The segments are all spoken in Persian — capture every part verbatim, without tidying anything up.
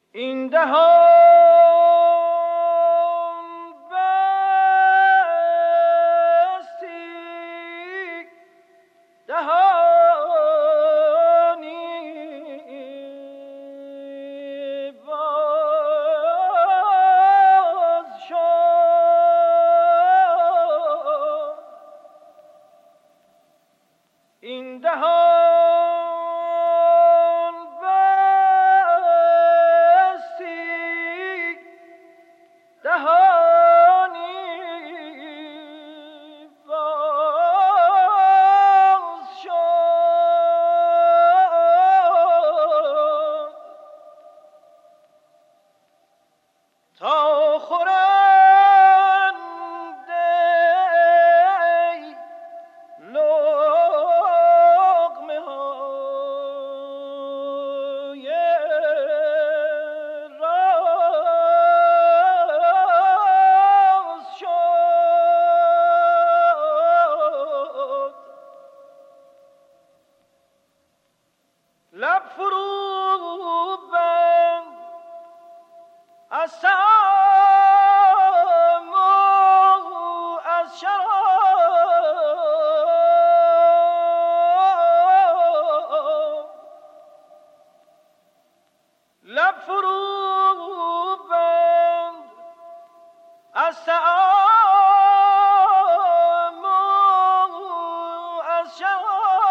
این دهان بستی دهانی باز شد. این دهان لب فرو بند از سام و از شراب. لب فرو بند از سام و از شراب.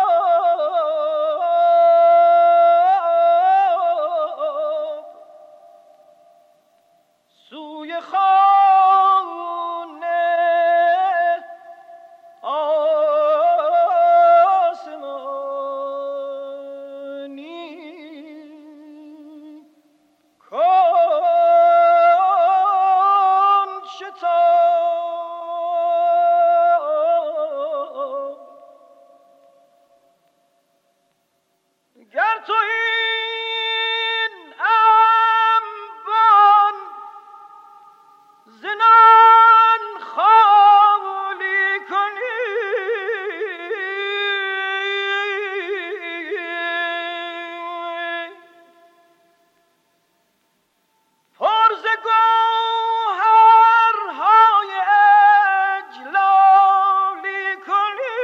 سوی خانه آسمانی کن شتاب. گر تو این انبان زنان خالی کنی، پر ز گوهرهای اجلالی کنی،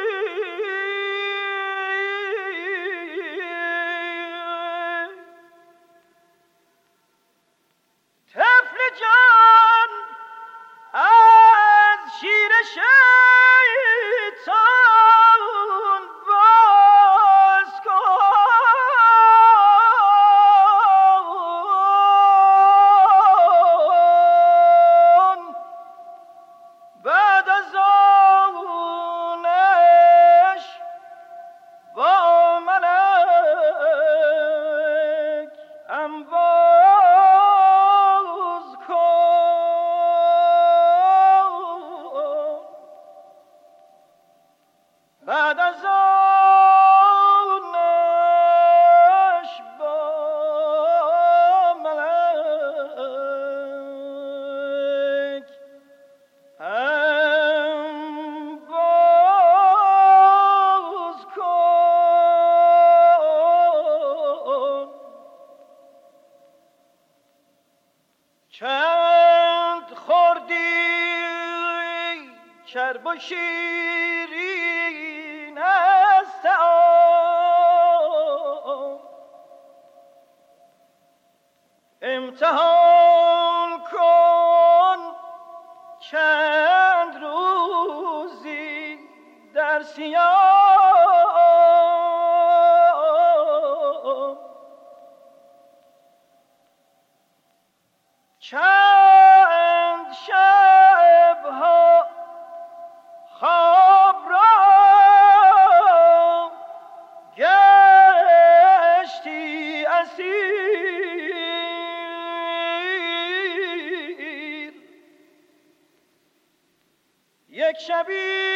طفل جان از شیر شیطان باز کن. بعد از آنش با ملک انباز کن. بعد از آنش با ملک انباز کن. چند خوردی چرب و شیرین از طعام، امتحان کن چند روزی در صیام. چند شبها خواب را گشتی اسیر، یک شبی